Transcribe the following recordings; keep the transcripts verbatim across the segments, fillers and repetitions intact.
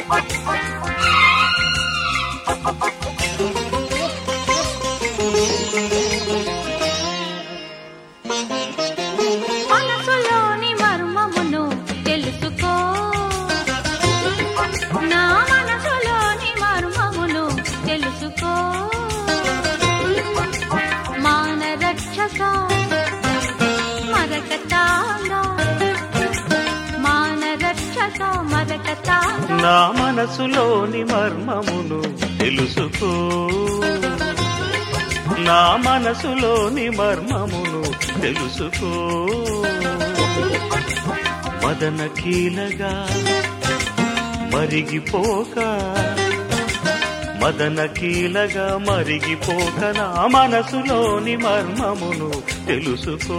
మనసులోని మర్మమును తెలుసుకో, నా మనసులోని మర్మమును తెలుసుకో. మాన రక్షక మరకతాంగా, మాన రక్షక మరకతాంగా. నా మనసులోని మర్మమును తెలుసుకో, నా మనసులోని మర్మమును తెలుసుకో. మదన కీలగా మరిగిపోక, మదన కీలగా మరిగిపోక నా మనసులోని మర్మమును తెలుసుకో.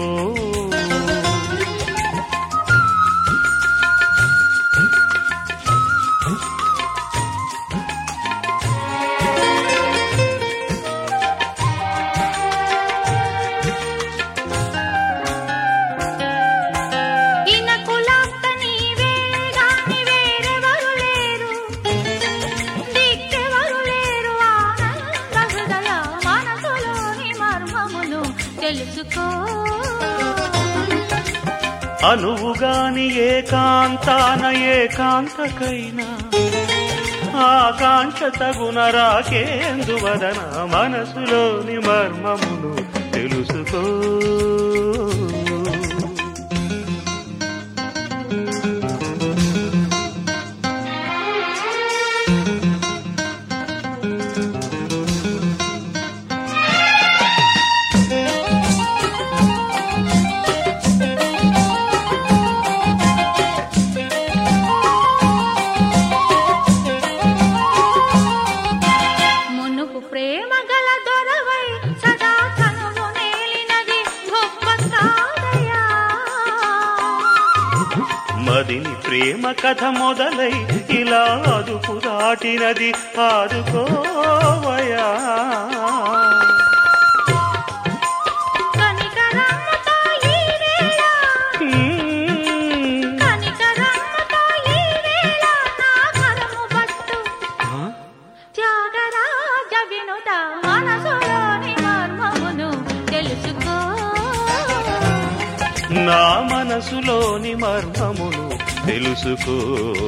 అనువుగాని ఏకాంతాన ఏకాంతకైనా ఆకాంక్ష తగున రాకేందువదన మనసులోని మర్మమును తెలుసుకో. మదిని ప్రేమ కథ మొదలై ఇలా అదుపు దాటినది ఆదుకోవయా. త్యాగరాజ వినుత మనసులోని మర్మమును తెలుసుకో, నా మనసులోని మర్మమును తెలుసుకో.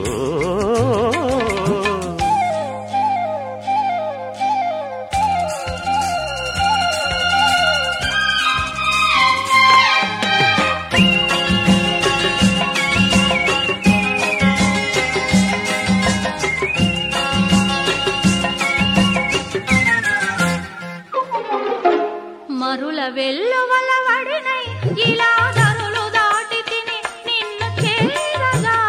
మరుల వెల్లువల వడినై ఇలా ధరులు దాటి తిని నిన్ను చేరగా,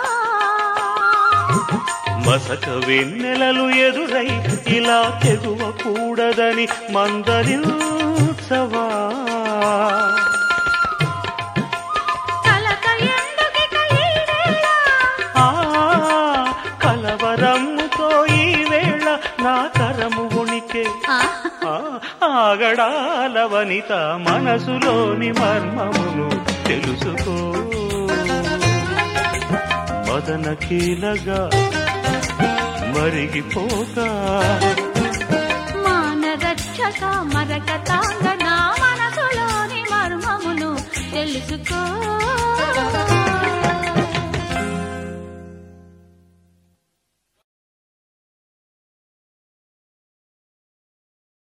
మసక వెన్నెలలు ఎదురై ఇలా తెగువ కూడదని మందరించవా. కలవరముతో ఈ వేళ నా కరము ఉణికే ఆగడాల వనిత మనసులోని మర్మమును తెలుసుకో. మదన కీలగా మరిగిపోక, మాన రక్షక మరకతాంగ నా మనసులోని మర్మమును తెలుసుకో.